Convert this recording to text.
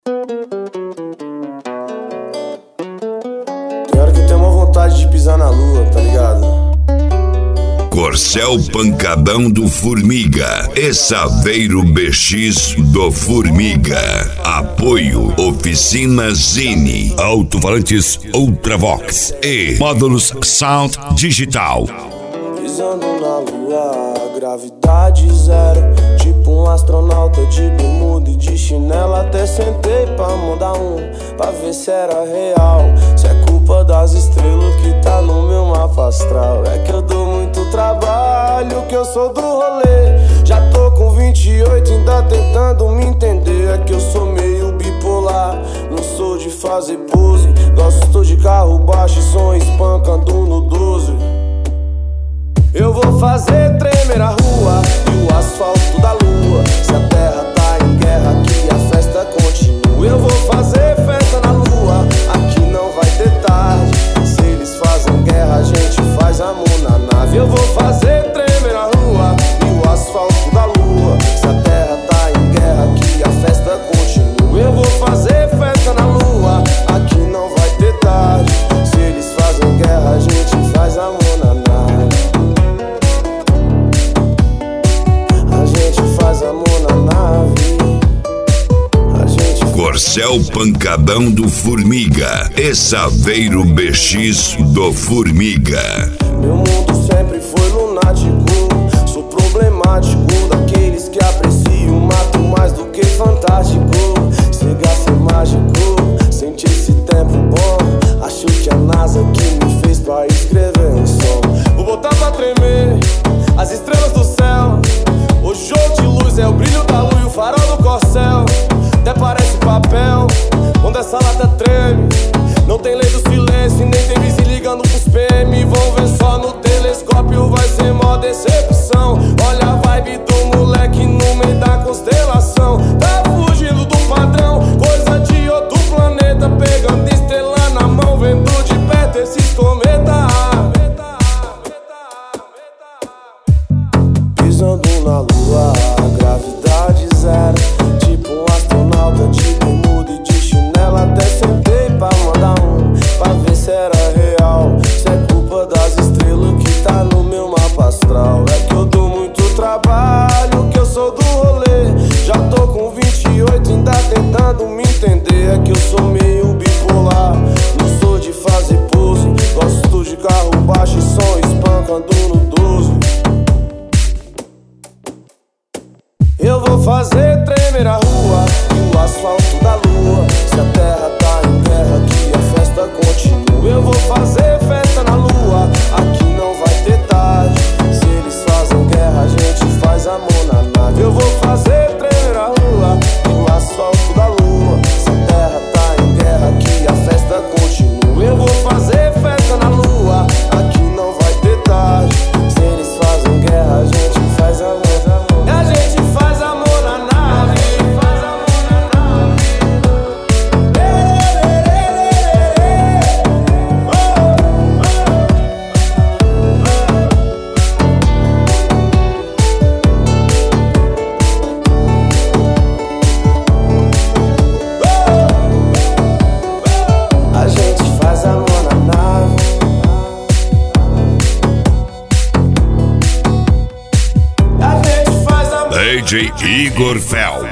Tem hora que eu tenho uma vontade de pisar na lua, tá ligado? Corcel Pancadão do Formiga e Saveiro BX do Formiga. Apoio Oficina Zine, Alto-falantes Ultravox e Módulos Sound Digital. Pisando na lua, gravidade zero, tipo um astronauta de bermuda e de chinela. Até sentei pra mandar pra ver se era real, se é culpa das estrelas que tá no meu mapa astral. É que eu dou muito trabalho, que eu sou do rolê. Já tô com 28, ainda tentando me entender. É que eu sou meio bipolar, não sou de fazer pose. Gosto de carro baixo e som espancando no 12. Eu vou fazer tremer a rua e o asfalto da lua. Se a terra tá em guerra, aqui a festa continua. Eu vou fazer festa na lua, aqui não vai ter tarde. Se eles fazem guerra, a gente faz amor na nave. Eu vou fazer tremer a rua e o asfalto da lua. Se a terra tá em guerra, aqui a festa continua. Eu vou fazer festa na lua, aqui não vai ter tarde. Se eles fazem guerra, a gente faz amor na nave. Corcel Pancadão do Formiga e Saveiro BX do Formiga. Meu mundo sempre foi lunático, sou problemático, daqueles que apreciam o mato mais do que fantástico. Chegar a ser mágico, senti esse tempo bom. Acho que a NASA que me fez pra escrever um som. Vou botar pra tremer as estrelas do céu. O jogo de luz é o brilho da lua e o farol do corcel. Até parece papel, quando essa lata treme. Não tem lei do silêncio, nem tem vice ligando pros PM. Vão ver só no telescópio, vai ser mó decepção. Olha a vibe do moleque no meio da constelação. Tá fugindo do padrão, coisa de outro planeta. Pegando estrela na mão, vendo de perto esses cometas. Pisando na lua, gravidade zero, tipo um astronauta de bermuda e de chinela. Até sentei pra mandar pra ver se era real, se é culpa das estrelas que tá no meu mapa astral. É que eu dou muito trabalho, que eu sou do rolê. Já tô com 28, ainda tentando me entender. É que eu sou meio bipolar, não sou de fazer pose. Gosto de carro baixo e som espancando no 12. Eu vou fazer tremer a rua e o asfalto da lua. Se a terra tá em guerra, aqui a festa continua. Eu vou fazer festa na lua, aqui não vai ter tarde. Se eles fazem guerra, a gente faz amor na nave. Eu vou fazer tremer a rua e o asfalto da lua. Se a terra tá em guerra, aqui a festa continua. Eu vou fazer festa na lua, aqui não vai ter tarde. Se eles fazem guerra, a gente faz amor. A gente faz amor na nave. A gente faz amor na nave. DJ Igor Fel.